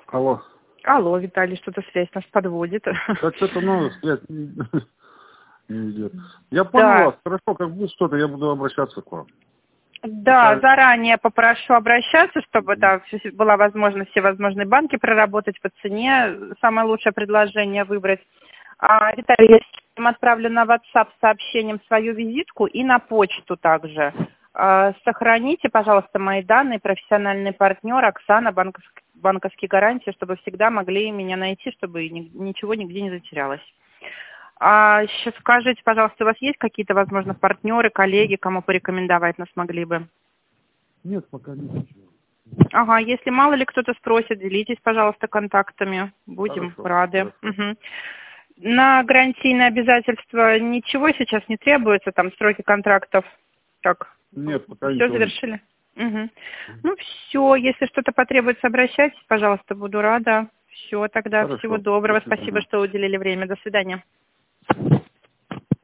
Алло. Алло, Виталий, что-то связь нас подводит. Как что-то новое, связь не идет. Я понял вас. Хорошо, как будет что-то, я буду обращаться к вам. Да, заранее попрошу обращаться, чтобы была возможность все возможные банки проработать по цене, самое лучшее предложение выбрать. Виталий, я вам отправлю на WhatsApp с сообщением свою визитку и на почту также. Сохраните, пожалуйста, мои данные, профессиональный партнер, Оксана, банковские гарантии, чтобы всегда могли меня найти, чтобы ничего нигде не затерялось. Сейчас скажите, пожалуйста, у вас есть какие-то, возможно, партнеры, коллеги, кому порекомендовать нас могли бы? Нет, пока нет. Ага, если мало ли кто-то спросит, делитесь, пожалуйста, контактами. Будем рады. Угу. На гарантийные обязательства ничего сейчас не требуется, там сроки контрактов. Так, нет, пока все завершили? Угу. Ну все, если что-то потребуется, обращайтесь, пожалуйста, буду рада. Все, тогда всего доброго. Спасибо, что уделили время. До свидания.